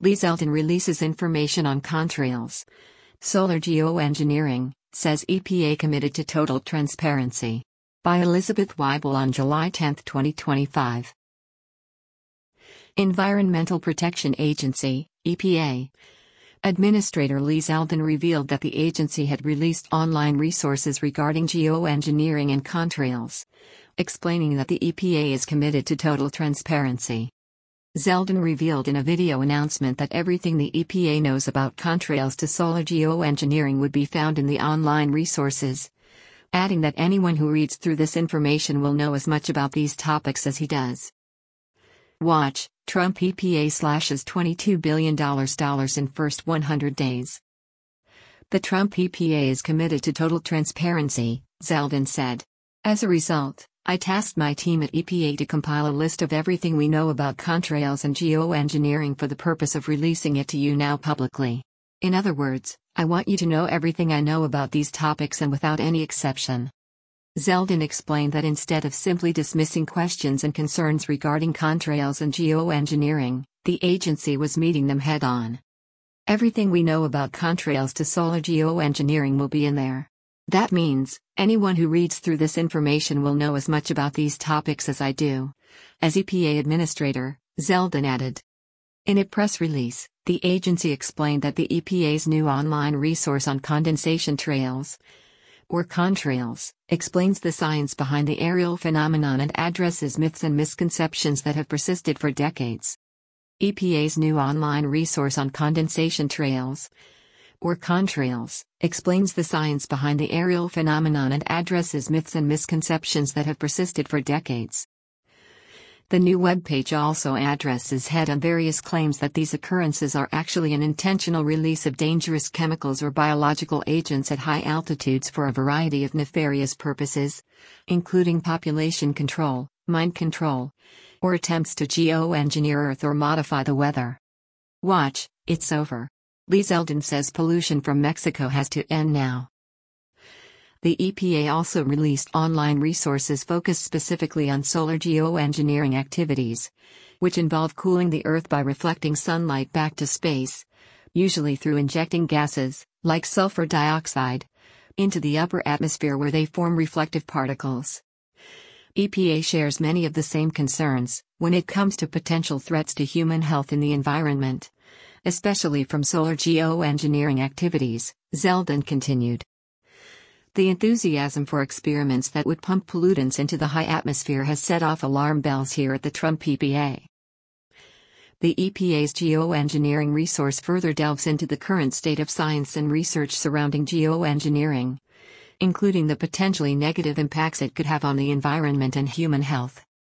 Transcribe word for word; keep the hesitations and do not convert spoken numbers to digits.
Lee Zeldin releases information on contrails. Solar geoengineering, says E P A committed to total transparency. By Elizabeth Weibel on July tenth, twenty twenty-five. Environmental Protection Agency, E P A. Administrator Lee Zeldin revealed that the agency had released online resources regarding geoengineering and contrails, explaining that the E P A is committed to total transparency. Zeldin revealed in a video announcement that everything the E P A knows about contrails to solar geoengineering would be found in the online resources, adding that anyone who reads through this information will know as much about these topics as he does. Watch, Trump E P A slashes twenty-two billion dollars in first one hundred days. The Trump E P A is committed to total transparency, Zeldin said. As a result, I tasked my team at E P A to compile a list of everything we know about contrails and geoengineering for the purpose of releasing it to you now publicly. In other words, I want you to know everything I know about these topics and without any exception. Zeldin explained that instead of simply dismissing questions and concerns regarding contrails and geoengineering, the agency was meeting them head-on. Everything we know about contrails to solar geoengineering will be in there. That means, anyone who reads through this information will know as much about these topics as I do. As E P A Administrator, Zeldin added. In a press release, the agency explained that the E P A's new online resource on condensation trails, or contrails, explains the science behind the aerial phenomenon and addresses myths and misconceptions that have persisted for decades. E P A's new online resource on condensation trails, or contrails, explains the science behind the aerial phenomenon and addresses myths and misconceptions that have persisted for decades. The new webpage also addresses head-on various claims that these occurrences are actually an intentional release of dangerous chemicals or biological agents at high altitudes for a variety of nefarious purposes, including population control, mind control, or attempts to geoengineer Earth or modify the weather. Watch, it's over. Lee Zeldin says pollution from Mexico has to end now. The E P A also released online resources focused specifically on solar geoengineering activities, which involve cooling the Earth by reflecting sunlight back to space, usually through injecting gases, like sulfur dioxide, into the upper atmosphere where they form reflective particles. E P A shares many of the same concerns when it comes to potential threats to human health in the environment, especially from solar geoengineering activities, Zeldin continued. The enthusiasm for experiments that would pump pollutants into the high atmosphere has set off alarm bells here at the Trump E P A. The E P A's geoengineering resource further delves into the current state of science and research surrounding geoengineering, including the potentially negative impacts it could have on the environment and human health.